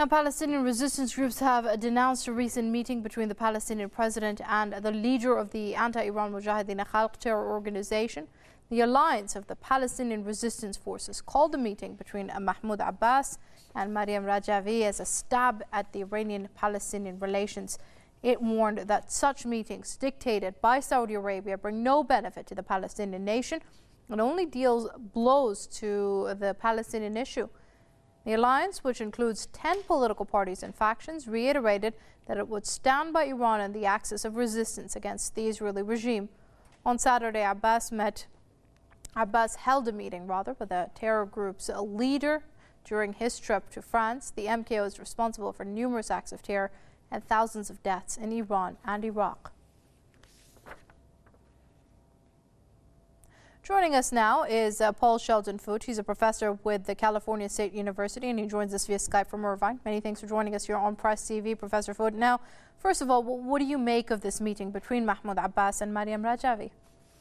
Now, Palestinian resistance groups have denounced a recent meeting between the Palestinian president and the leader of the anti-Iran Mujahideen Khalq terror organization. The alliance of the Palestinian resistance forces called the meeting between Mahmoud Abbas and Maryam Rajavi as a stab at the Iranian-Palestinian relations. It warned that such meetings dictated by Saudi Arabia bring no benefit to the Palestinian nation and only deals blows to the Palestinian issue. The alliance, which includes 10 political parties and factions, reiterated that it would stand by Iran and the axis of resistance against the Israeli regime. On Saturday, Abbas held a meeting with the terror group's leader during his trip to France. The MKO is responsible for numerous acts of terror and thousands of deaths in Iran and Iraq. Joining us now is Paul Sheldon-Foote. He's a professor with the California State University, and he joins us via Skype from Irvine. Many thanks for joining us here on Press TV, Professor Foote. Now, first of all, what do you make of this meeting between Mahmoud Abbas and Maryam Rajavi?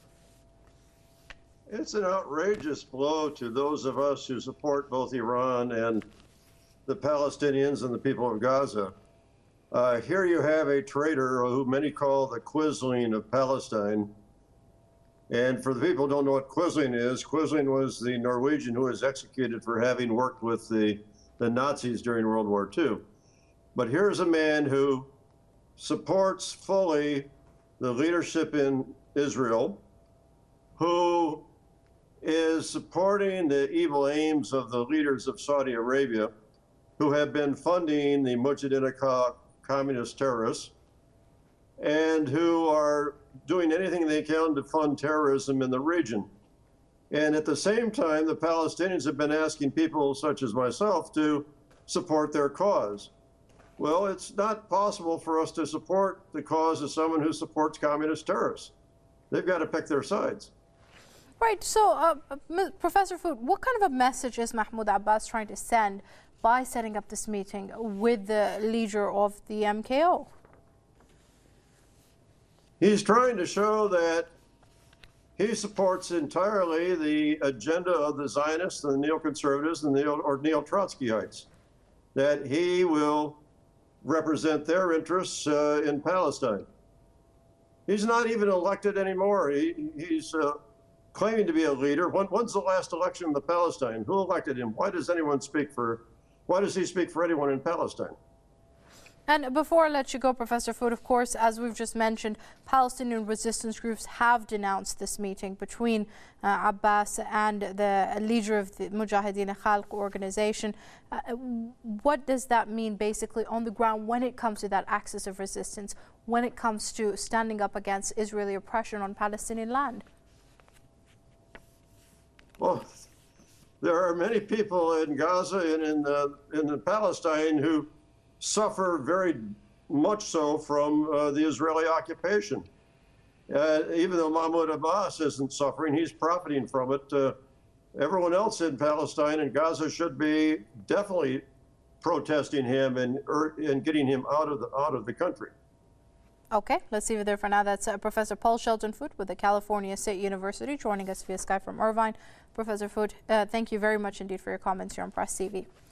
It's an outrageous blow to those of us who support both Iran and the Palestinians and the people of Gaza. Here you have a traitor who many call the Quisling of Palestine. And for the people who don't know what Quisling is, Quisling was the Norwegian who was executed for having worked with the Nazis during World War II. But here's a man who supports fully the leadership in Israel, who is supporting the evil aims of the leaders of Saudi Arabia, who have been funding the Mujahideen Khalq communist terrorists, and who are doing anything they can to fund terrorism in the region. And at the same time, the Palestinians have been asking people such as myself to support their cause. Well, it's not possible for us to support the cause of someone who supports communist terrorists. They've got to pick their sides. Right. So, Professor Foote, what kind of a message is Mahmoud Abbas trying to send by setting up this meeting with the leader of the MKO? He's trying to show that he supports entirely the agenda of the Zionists and the neoconservatives and or neo-Trotskyites, that he will represent their interests in Palestine. He's not even elected anymore. He's claiming to be a leader. When's the last election in Palestine? Who elected him? Why does he speak for anyone in Palestine? And before I let you go, Professor Foote, of course, as we've just mentioned, Palestinian resistance groups have denounced this meeting between Abbas and the leader of the Mujahideen Khalq organization. What does that mean basically on the ground when it comes to that axis of resistance, when it comes to standing up against Israeli oppression on Palestinian land? Well, there are many people in Gaza and in Palestine who suffer very much so from the Israeli occupation. Even though Mahmoud Abbas isn't suffering, he's profiting from it. Everyone else in Palestine and Gaza should be definitely protesting him and getting him out of the country. Okay, let's leave it there for now. That's Professor Paul Sheldon-Foote with the California State University joining us via Skype from Irvine. Professor Foote, thank you very much indeed for your comments here on Press TV.